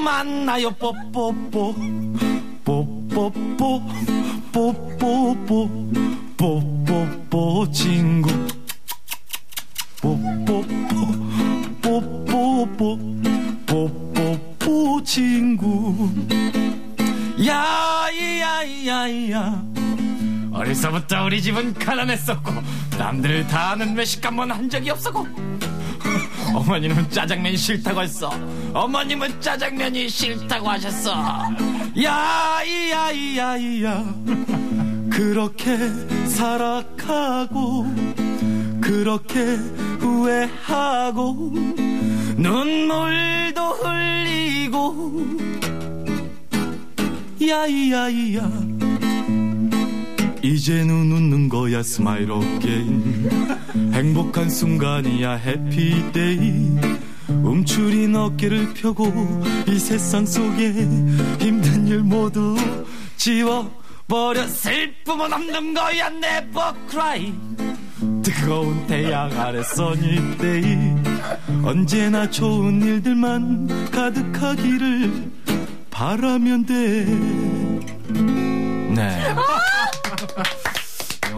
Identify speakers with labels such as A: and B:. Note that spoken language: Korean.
A: 만나요 뽀뽀뽀 뽀뽀뽀 뽀뽀뽀 뽀뽀뽀 친구 뽀뽀뽀 뽀뽀뽀 뽀뽀뽀 친구 야이야이야이야. 어려서부터 우리 집은 가난했었고 남들 다 아는 외식한번 한 적이 없었고 어머니는 짜장면이 싫다고 했어. 어머님은 짜장면이 싫다고 하셨어. 야이야이야이야. 그렇게 살아가고 그렇게 후회하고 눈물도 흘리고 야이야이야. 이제는 웃는 거야 스마일 어게인. 행복한 순간이야 해피데이. 움츠린 어깨를 펴고 이 세상 속에 힘든 일 모두 지워버려. 슬픔은 없는 거야 never cry. 뜨거운 태양 아래 써니데이. 언제나 좋은 일들만 가득하기를 바라면 돼. 네.